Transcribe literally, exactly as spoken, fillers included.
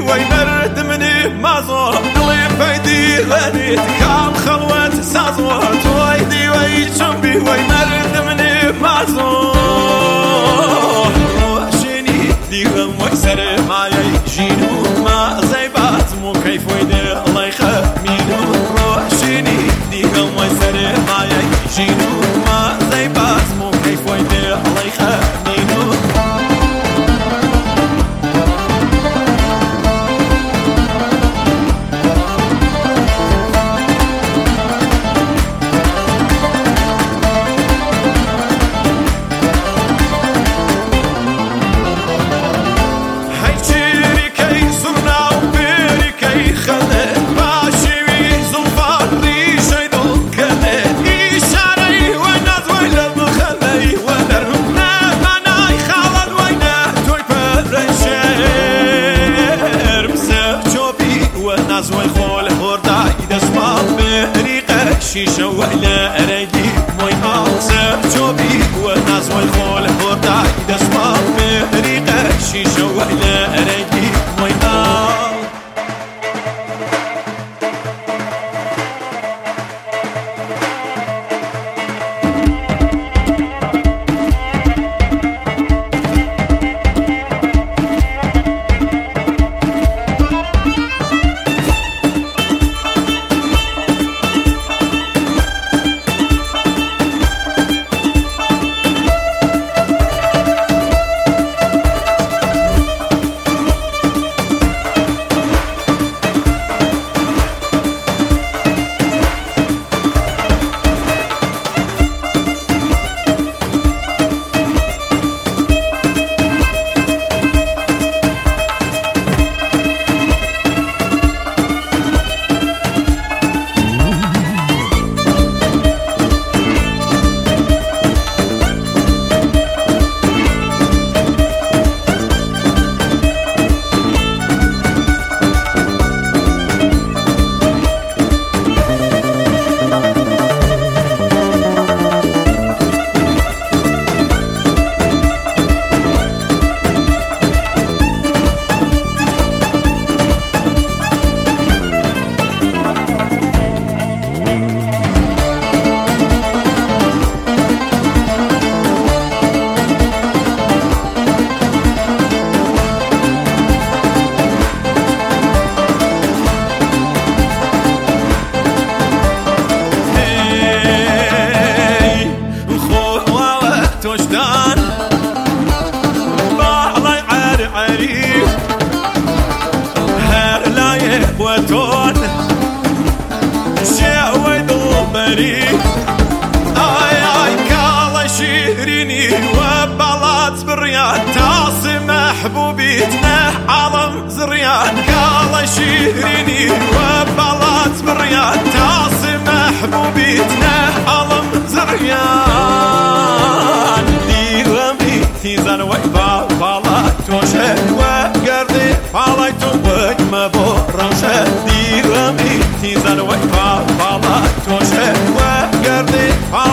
ويمرد مني مازور دلي فيدي غنيت كام خلوة سازوت ويدي ويشمبي ويمرد مني مازور روشني ديغم ويسر ما يجينو ما زيبات مو كيف ويدي الله يخمينو روشني ديغم ويسر ما يجينو ما زيبات مو كيف ويدي الله يخمينو شيشة وإلى أريدي موي أوسع جوبي والناس والخول هوردا يدسما بريقة شيشة وإلى أريدي موي أوسع توجدان بعضي عر عريف هر لايه وتون شاوي ضبري اي اي كالا شيريني وبلات بريان تاصي محبوبيتنا عظم زريان كالا شيريني وبلات بريان تاصي محبوبيتنا عظم زريان تيزان ويبا بالا توشه وقردي بالا توبك مبورنشه ديرمي تيزان ويبا بالا توشه وقردي